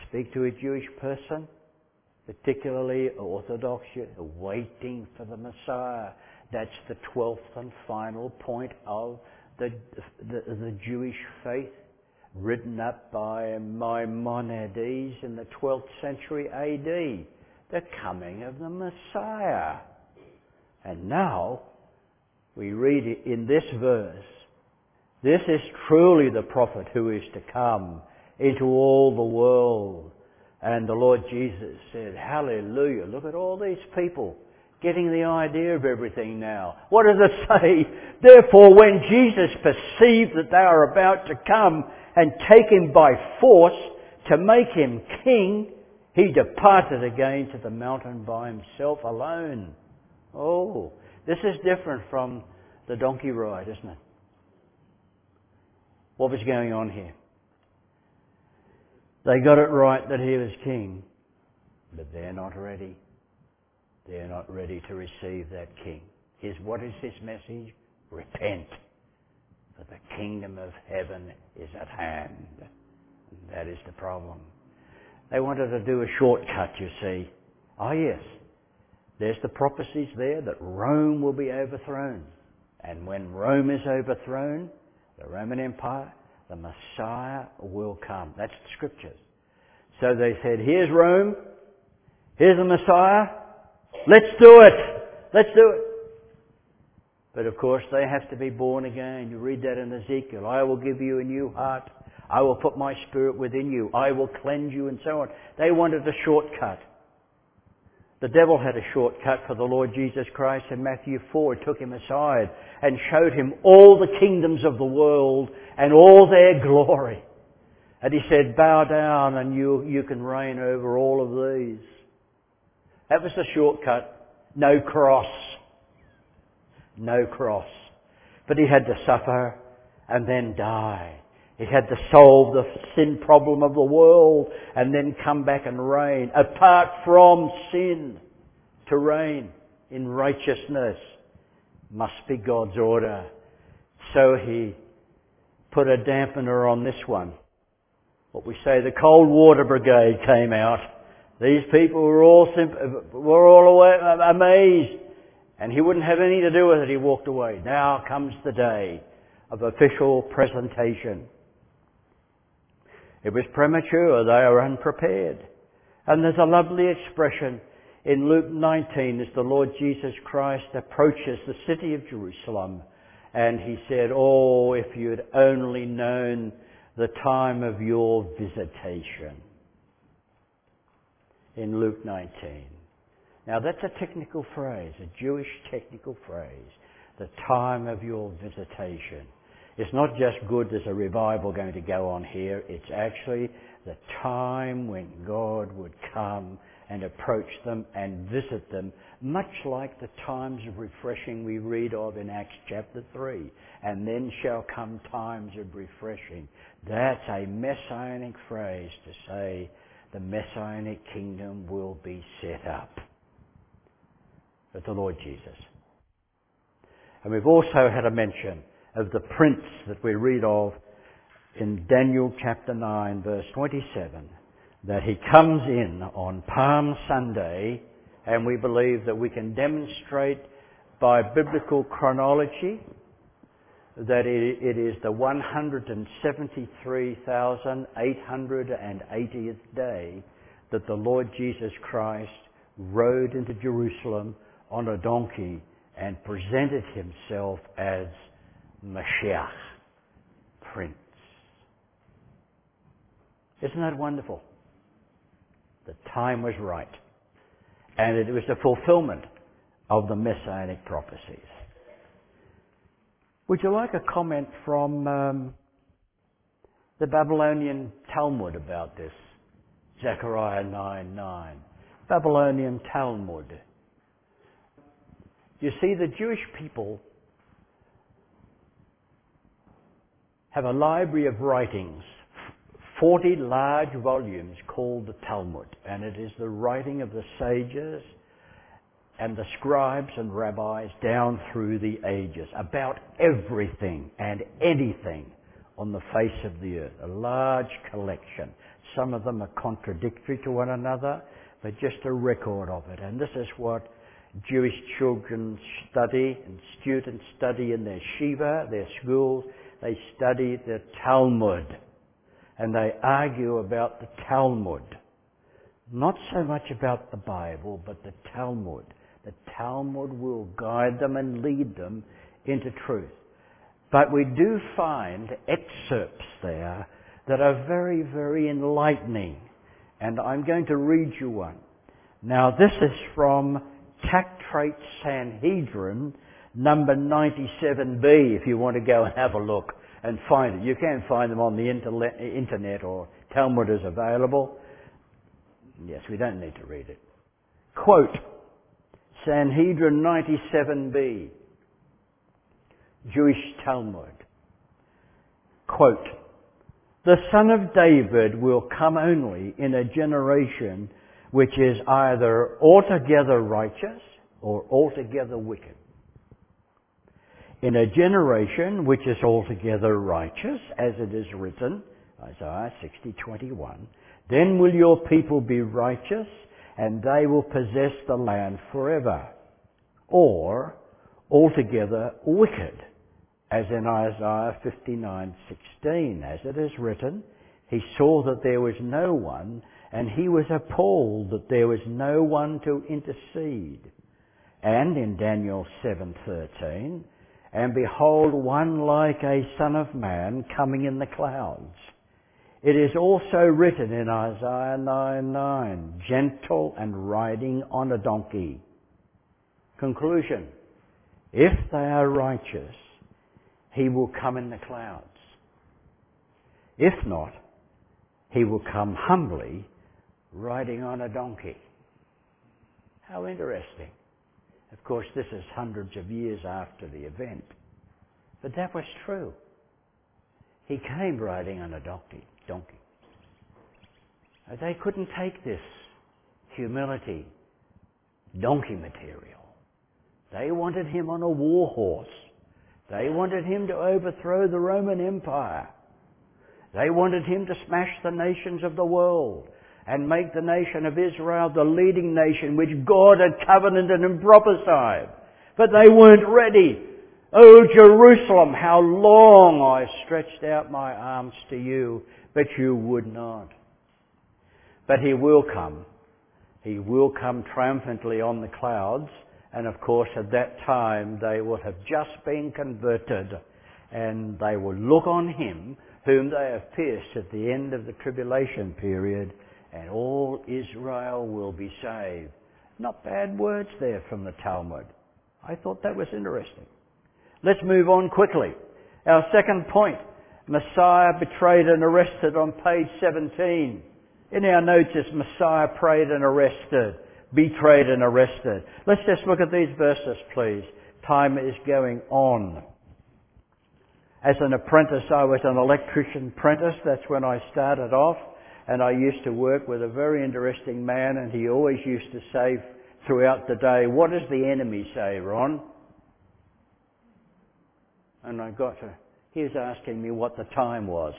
speak to a Jewish person, particularly Orthodox, waiting for the Messiah. That's the 12th and final point of the Jewish faith, written up by Maimonides in the 12th century AD. The coming of the Messiah. And now, we read in this verse, this is truly the prophet who is to come into all the world. And the Lord Jesus said, hallelujah, look at all these people getting the idea of everything now. What does it say? Therefore, when Jesus perceived that they are about to come and take him by force to make him king, he departed again to the mountain by himself alone. Oh, this is different from the donkey ride, isn't it? What was going on here? They got it right that he was king, but they're not ready. They're not ready to receive that king. What is his message? Repent, for the kingdom of heaven is at hand. And that is the problem. They wanted to do a shortcut, you see. Oh yes, there's the prophecies there that Rome will be overthrown. And when Rome is overthrown, the Roman Empire, the Messiah will come. That's the scriptures. So they said, here's Rome, here's the Messiah, let's do it, let's do it. But of course they have to be born again. You read that in Ezekiel. I will give you a new heart. I will put my spirit within you. I will cleanse you, and so on. They wanted a shortcut. The devil had a shortcut for the Lord Jesus Christ in Matthew 4. He took him aside and showed him all the kingdoms of the world and all their glory. And he said, bow down and you can reign over all of these. That was the shortcut. No cross. No cross. But he had to suffer and then die. He had to solve the sin problem of the world and then come back and reign. Apart from sin, to reign in righteousness must be God's order. So he put a dampener on this one. What we say, the cold water brigade came out. These people were all amazed. And he wouldn't have anything to do with it. He walked away. Now comes the day of official presentation. It was premature. They are unprepared. And there's a lovely expression in Luke 19 as the Lord Jesus Christ approaches the city of Jerusalem. And he said, oh, if you had only known the time of your visitation. In Luke 19. Now that's a technical phrase, a Jewish technical phrase. The time of your visitation. It's not just good there's a revival going to go on here. It's actually the time when God would come and approach them and visit them, much like the times of refreshing we read of in Acts chapter 3. And then shall come times of refreshing. That's a messianic phrase to say the messianic kingdom will be set up with the Lord Jesus. And we've also had a mention of the prince that we read of in Daniel chapter 9 verse 27, that he comes in on Palm Sunday, and we believe that we can demonstrate by biblical chronology that it is the 173,880th day that the Lord Jesus Christ rode into Jerusalem on a donkey and presented himself as Mashiach, Prince. Isn't that wonderful? The time was right. And it was the fulfillment of the messianic prophecies. Would you like a comment from the Babylonian Talmud about this? Zechariah 9:9. Babylonian Talmud. You see, the Jewish people have a library of writings, 40 large volumes called the Talmud, and it is the writing of the sages and the scribes and rabbis down through the ages about everything and anything on the face of the earth. A large collection. Some of them are contradictory to one another, but just a record of it. And this is what Jewish children study and students study in their shiva, their schools. They study the Talmud. And they argue about the Talmud. Not so much about the Bible, but the Talmud. The Talmud will guide them and lead them into truth. But we do find excerpts there that are very, very enlightening. And I'm going to read you one. Now this is from Tractate Sanhedrin, number 97b, if you want to go and have a look and find it. You can find them on the internet, or Talmud is available. Yes, we don't need to read it. Quote, Sanhedrin 97b, Jewish Talmud. Quote, the Son of David will come only in a generation which is either altogether righteous or altogether wicked. In a generation which is altogether righteous, as it is written, Isaiah 60:21, then will your people be righteous, and they will possess the land forever. Or altogether wicked, as in Isaiah 59:16, as it is written, he saw that there was no one, and he was appalled that there was no one to intercede. And in Daniel 7:13, and behold, one like a son of man coming in the clouds. It is also written in Isaiah 9:9, gentle and riding on a donkey. Conclusion, if they are righteous, he will come in the clouds. If not, he will come humbly, riding on a donkey. How interesting. Of course, this is hundreds of years after the event. But that was true. He came riding on a donkey. They couldn't take this humility, donkey material. They wanted him on a war horse. They wanted him to overthrow the Roman Empire. They wanted him to smash the nations of the world and make the nation of Israel the leading nation which God had covenanted and prophesied. But they weren't ready. Oh, Jerusalem, how long I stretched out my arms to you, but you would not. But he will come. He will come triumphantly on the clouds. And of course, at that time, they will have just been converted, and they will look on him whom they have pierced at the end of the tribulation period, and all Israel will be saved. Not bad words there from the Talmud. I thought that was interesting. Let's move on quickly. Our second point, Messiah betrayed and arrested on page 17. In our notes it's Messiah prayed and arrested, betrayed and arrested. Let's just look at these verses, please. Time is going on. As an apprentice, I was an electrician apprentice. That's when I started off. And I used to work with a very interesting man, and he always used to say throughout the day, what does the enemy say, Ron? And he was asking me what the time was.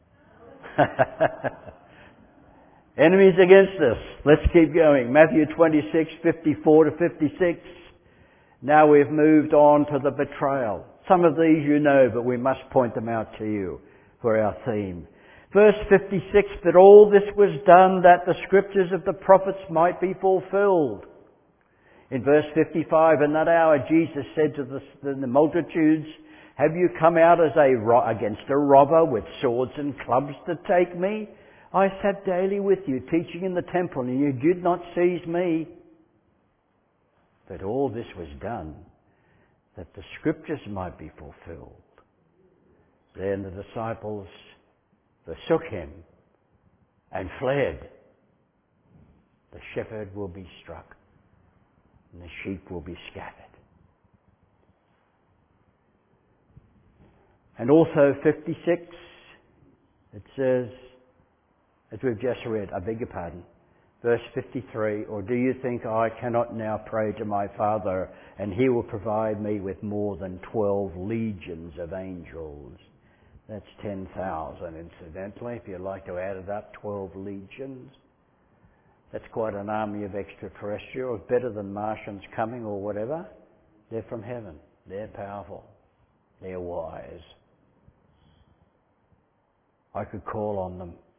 Enemies against us. Let's keep going. Matthew 26:54 to 56. Now we've moved on to the betrayal. Some of these you know, but we must point them out to you for our theme. Verse 56, that all this was done that the scriptures of the prophets might be fulfilled. In verse 55, in that hour Jesus said to the multitudes, have you come out as against a robber with swords and clubs to take me? I sat daily with you, teaching in the temple, and you did not seize me. But all this was done that the scriptures might be fulfilled. Then the disciples forsook him and fled. The shepherd will be struck, and the sheep will be scattered. And also 56, it says, as we've just read, I beg your pardon, verse 53, or do you think I cannot now pray to my Father, and he will provide me with more than 12 legions of angels? That's 10,000 incidentally. If you like to add it up, 12 legions. That's quite an army of extraterrestrials, better than Martians coming or whatever. They're from heaven. They're powerful. They're wise. I could call on them